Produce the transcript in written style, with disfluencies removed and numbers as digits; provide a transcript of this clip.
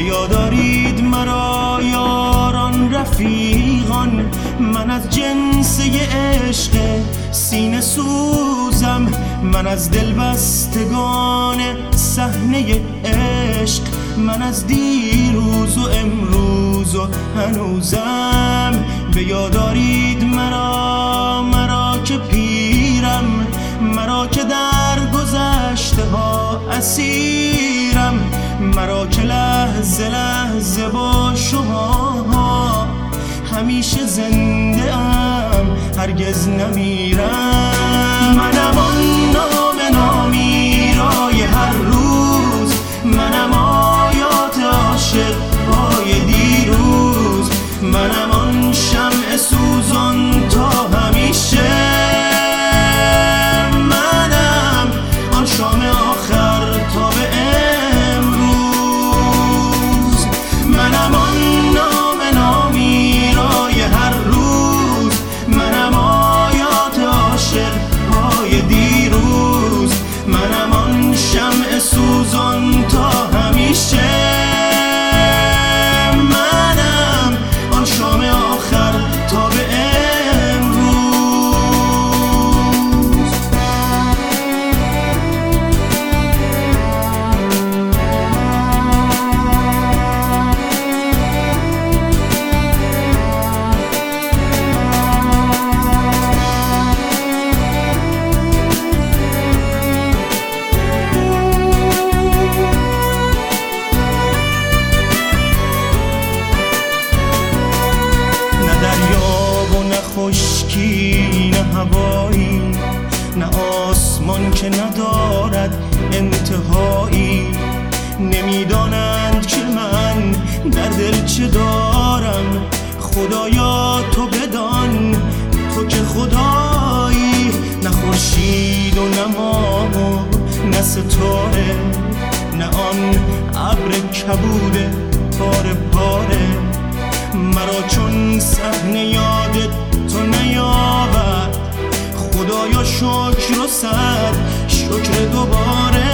به یاد دارید مرا یاران رفیقان، من از جنسه عشق سینه سوزم، من از دلبستگان صحنه عشق، من از دیروز و امروز و هنوزم. به یاد دارید مرا که پیرم، مرا که در گذشته ها اسیرم، مرا که لحظه لحظه با شما همیشه زنده ام، هرگز نمیرم. منم آن نام نامیرای هر روز، منم آیات عاشق های دیروز، منم آن شمع سوزان تا همیشه، منم آن شام آخر تا به امروز، منم آن نام نامیرای هر روز، منم آیات عاشق های دیروز، منم آن شمع سوزان تا همیشه، منم آن شام آخر تا به امروز. خشکی نه هوایی، نه آسمان که ندارد انتهایی، نمیدانند که من در دل چه دارم. خدایا تو بدان، تو که خدایی، نه خورشید و نه ماه و نه ستاره، نه آن ابر کبوده پاره پاره، مرا چون صحنه یادت تو نیاورد. خدایا شکر و صد شکر دوباره،